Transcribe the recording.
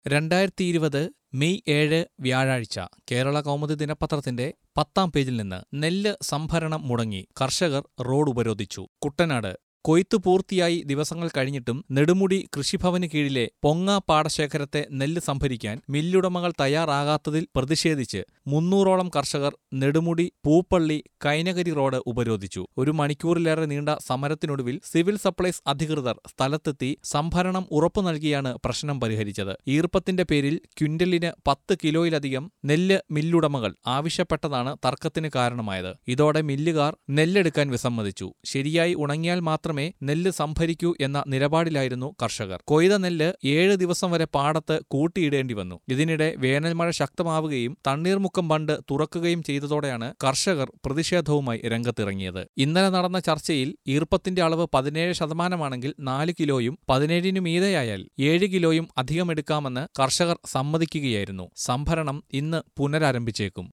2020 May 7 വ്യാഴാഴ്ച കേരള കൗമുദി ദിനപത്രത്തിന്റെ 10-ാം പേജിൽ നിന്ന് നെല്ല് സംഭരണം മുടങ്ങി, കർഷകർ റോഡ് ഉപരോധിച്ചു. കുട്ടനാട് കൊയ്ത്തു പൂർത്തിയായി ദിവസങ്ങൾ കഴിഞ്ഞിട്ടും നെടുമുടി കൃഷിഭവന് കീഴിലെ പൊങ്ങ പാടശേഖരത്തെ നെല്ല് സംഭരിക്കാൻ മില്ലുടമകൾ തയ്യാറാകാത്തതിൽ പ്രതിഷേധിച്ച് 300ഓളം കർഷകർ നെടുമുടി പൂപ്പള്ളി കൈനകരി റോഡ് ഉപരോധിച്ചു. ഒരു മണിക്കൂറിലേറെ നീണ്ട സമരത്തിനൊടുവിൽ സിവിൽ സപ്ലൈസ് അധികൃതർ സ്ഥലത്തെത്തി സംഭരണം ഉറപ്പു നൽകിയാണ് പ്രശ്നം പരിഹരിച്ചത്. ഈർപ്പത്തിന്റെ പേരിൽ ക്വിന്റലിന് 10 കിലോയിലധികം നെല്ല് മില്ലുടമകൾ ആവശ്യപ്പെട്ടതാണ് തർക്കത്തിന് കാരണമായത്. ഇതോടെ മില്ലുകാർ നെല്ലെടുക്കാൻ വിസമ്മതിച്ചു. ശരിയായി ഉണങ്ങിയാൽ മാത്രമേ നെല്ല് സംഭരിക്കൂ എന്ന നിലപാടിലായിരുന്നു കർഷകർ. കൊയ്ത നെല്ല് 7 ദിവസം വരെ പാടത്ത് കൂട്ടിയിടേണ്ടി വന്നു. ഇതിനിടെ വേനൽമഴ ശക്തമാവുകയും തണ്ണീർമുക്കം ബണ്ട് തുറക്കുകയും ചെയ്തതോടെയാണ് കർഷകർ പ്രതിഷേധവുമായി രംഗത്തിറങ്ങിയത്. ഇന്നലെ നടന്ന ചർച്ചയിൽ ഈർപ്പത്തിന്റെ അളവ് 17% 4 കിലോയും 17-നു മീതെയായാൽ 7 കിലോയും അധികമെടുക്കാമെന്ന് കർഷകർ സമ്മതിക്കുകയായിരുന്നു. സംഭരണം ഇന്ന് പുനരാരംഭിച്ചേക്കും.